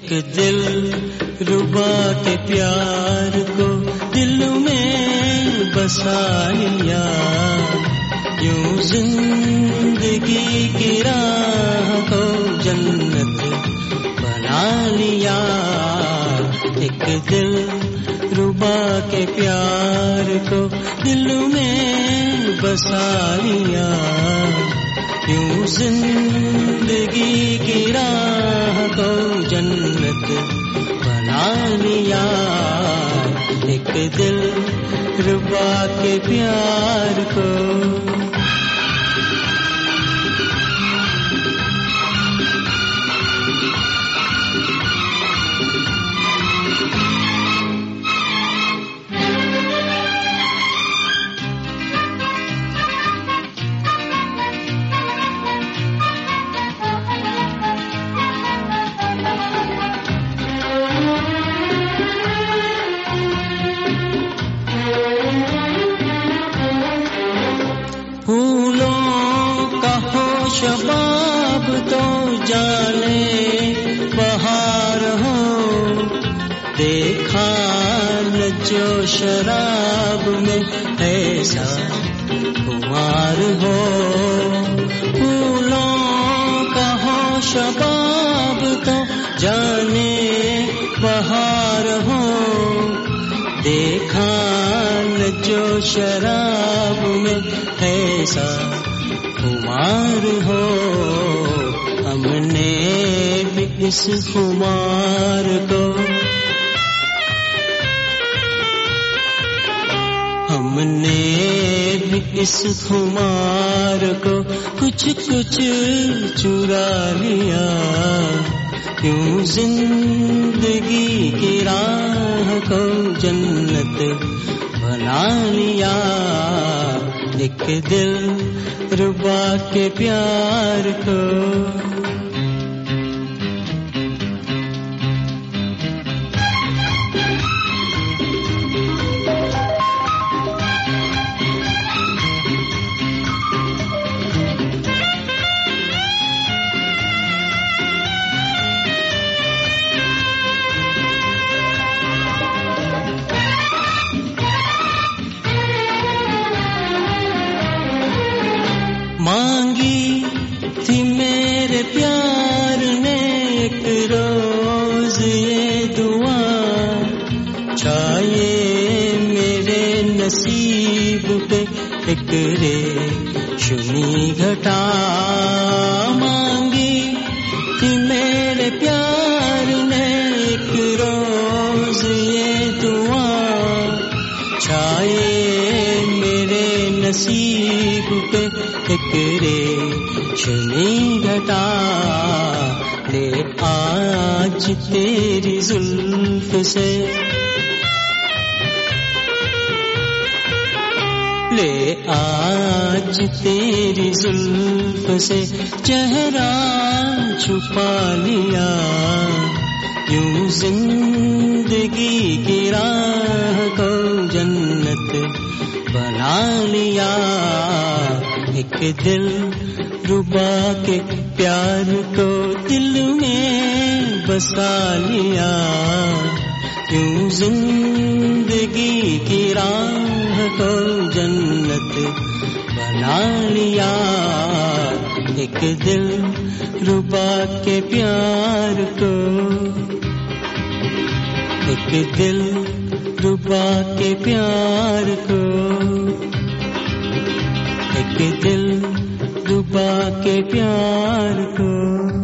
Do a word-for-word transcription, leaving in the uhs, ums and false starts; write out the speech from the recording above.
दिल रुबा के प्यार को दिल में बसा लिया, यूं जिंदगी की राह को जन्नत बना लिया। एक दिल रुबा के प्यार को दिल में बसा लिया, यूं जिंदगी की राह को जन्नत बना लिया। एक दिल रुबा के प्यार को। शबाब तो जाने बहार हो, देखा न जो शराब में ऐसा खुमार हो। फूलों का हो शबाब तो जाने बहार हो, देखा न जो शराब में ऐसा खुमार हो। हमने भी इस खुमार को, हमने भी इस खुमार को कुछ कुछ चुरा लिया, यूं जिंदगी की राह को जन्नत बना लिया। एक दिल रुबा के प्यार को। मांगी थी मेरे प्यार ने एक रोज ये दुआ, छाए मेरे नसीब पे एक रेशमी घटा। मांगी थी मेरे प्यार ने एक रोज ये दुआ, छाए मेरे नसीब पे एक रेशमी घटा। ले आज तेरी जुल्फ से, ले आज तेरी जुल्फ से चेहरा छुपा लिया, यूं जिंदगी की राह को जन्नत बना लिया। एक दिल रुबा के प्यार को दिल में बसा लिया, यूं जिंदगी की राह को जन्नत बना लिया। एक दिल रुबा के प्यार को, एक दिल रुबा के प्यार को, एक दिल रुबा के प्यार को।